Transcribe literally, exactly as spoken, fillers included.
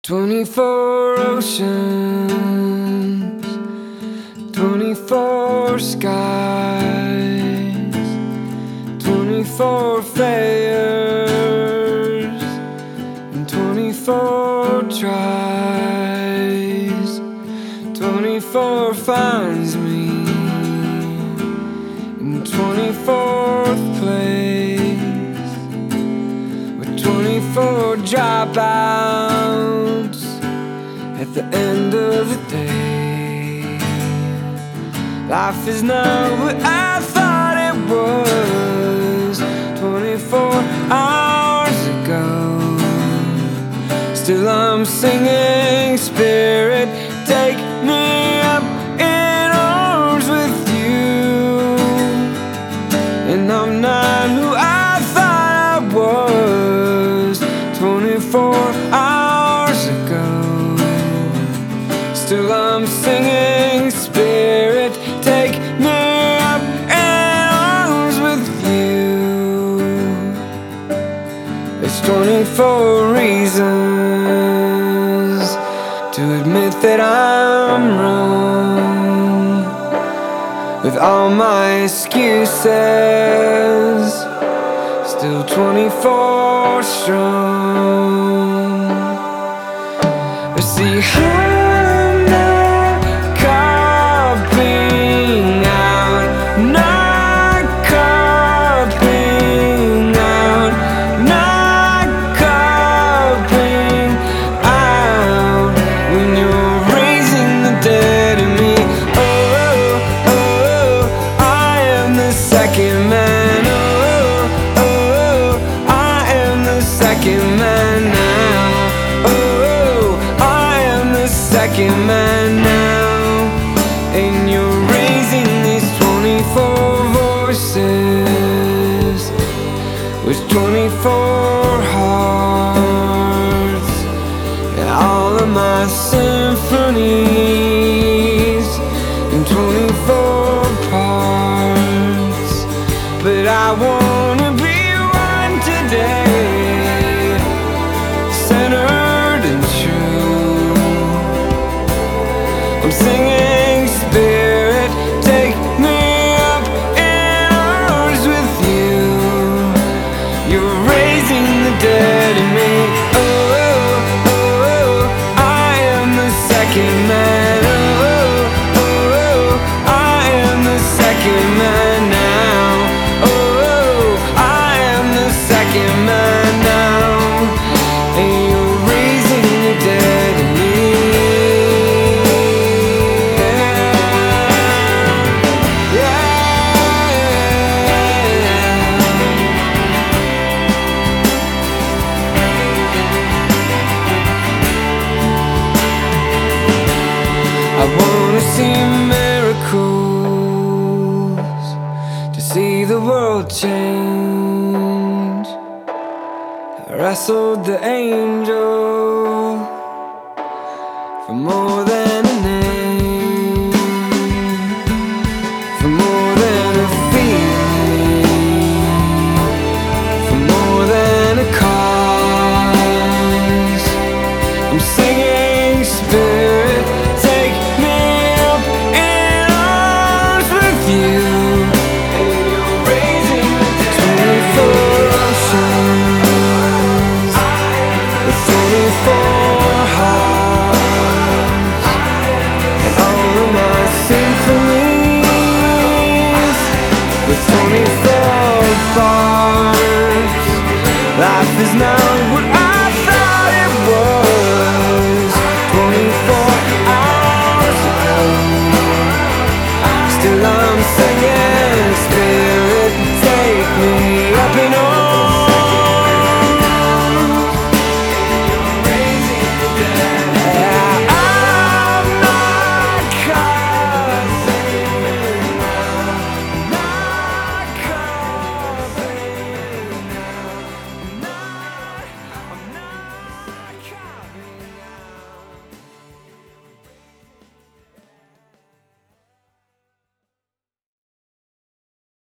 Twenty-four oceans, twenty-four skies, twenty-four fairs, and twenty-four tries. Twenty-four finds me in twenty-fourth place, with twenty-four dropouts at the end of the day. Life is not what I thought it was twenty-four hours ago. Still I'm singing, Spirit, take me up in arms with you. And I'm not who I thought I was twenty-four hours ago. Still I'm singing, Spirit, take me up in arms with you. There's twenty-four reasons to admit that I'm wrong, with all my excuses, still twenty-four strong. See, I'm not copping out, not copping out, not copping out when you're raising the dead in me. Oh, oh, oh, I am the second man. Oh, oh, I am the second man now. Second man now, and you're raising these twenty-four voices with twenty-four hearts, and all of my symphonies in twenty-four parts. But I wanna be one today, centered and true. I'm singing, Spirit, take me up in arms with you. You're raising the dead in me. Oh, oh, oh, I am the second man. Oh, oh, I am the second man now. Oh, I am the second man now. And you're raising the dead in me. I wanna see miracles, to see the world change. I wrestled the angel for more than a name, for more than a feeling, for more than a cause. I'm singing, Spirit, take me up in arms with you. And you're raising the twenty-four oceans, the twenty-four hearts, and all of my symphonies with twenty-four bars. Life is not what I